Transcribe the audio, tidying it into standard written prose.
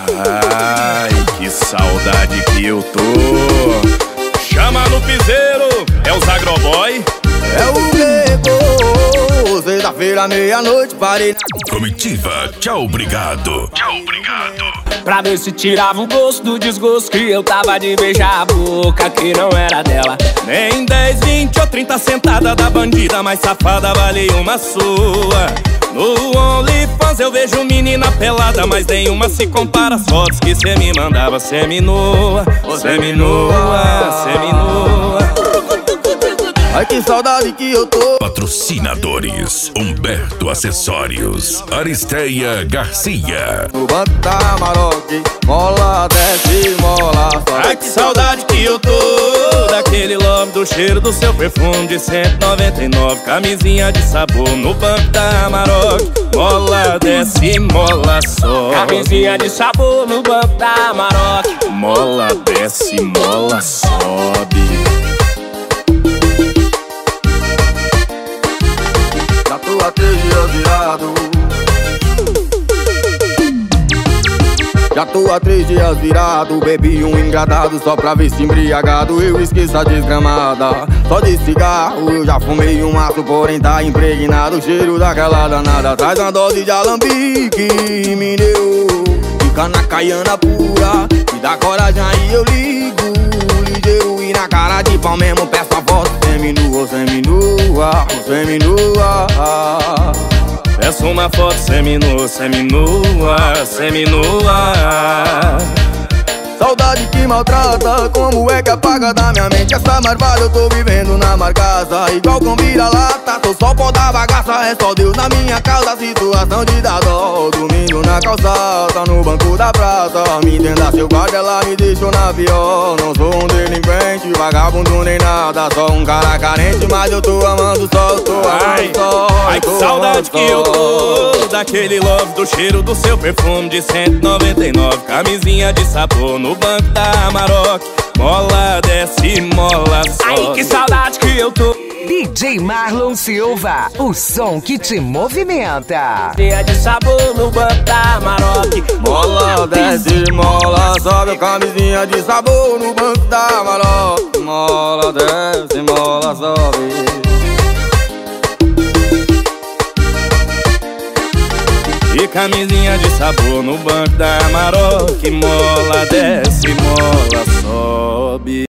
Ai, que saudade que eu tô. Chama no piseiro, é o Zagroboy. É o Nego, sexta-feira, meia-noite, parei na Comitiva, tchau, obrigado. Tchau, obrigado. Pra ver se tirava o gosto do desgosto que eu tava de beijar a boca que não era dela. Nem 10, 20 ou 30 sentada da bandida mais safada vale uma sua. No OnlyFans eu vejo menina pelada, mas nenhuma se compara às fotos que cê me mandava. Seminua, seminua, seminua. Ai, que saudade que eu tô. Patrocinadores: Humberto Acessórios, Aristeia Garcia. No banco da Maroc, mola, desce, mola, sobe. Ai, que saudade que eu tô daquele love, do cheiro do seu perfume de 199. Camisinha de sabor no banco da Maroc. Mola, desce, mola, sobe. Camisinha de sabor no banco da Maroc. Mola, desce, mola, sobe. Já tô há 3 dias virado. Já tô há 3 dias virado. Bebi um engradado só pra ver se embriagado eu esqueço a desgramada. Só de cigarro eu já fumei um maço, porém tá impregnado o cheiro daquela danada. Traz uma dose de alambique, me deu. Fica na caiana pura, me dá coragem aí eu ligo. Ligeiro e na cara de pau mesmo peço a voz. Seminua, seminua, seminua. Peço uma foto seminua, seminua, seminua. Saudade que maltrata, como é que apaga da minha mente essa marvada? Eu tô vivendo na marcaça, igual com vira-lata. Tô só pó da bagaça, é só Deus na minha causa. Situação de dar dó, domingo na calçada, no banco da praça. Me entenda, seu guarda, ela me deixou na pior. Não sou um delinquente, vagabundo nem nada, só um cara carente, mas eu tô amando só, eu tô amando só. Ai, que saudade que eu tô daquele love, do cheiro do seu perfume de 199. Camisinha de sabor no banco da Maroc. Mola, desce, mola, sobe. Ai, que saudade que eu tô. DJ Marlon Silva, o som que te movimenta. Camisinha de sabor no banco da Maroc. Mola, desce, mola, sobe. Camisinha de sabor no banco da Maroc. Mola, desce, mola, sobe. E camisinha de sabor no banco da Maroc. Mola, desce, mola, sobe.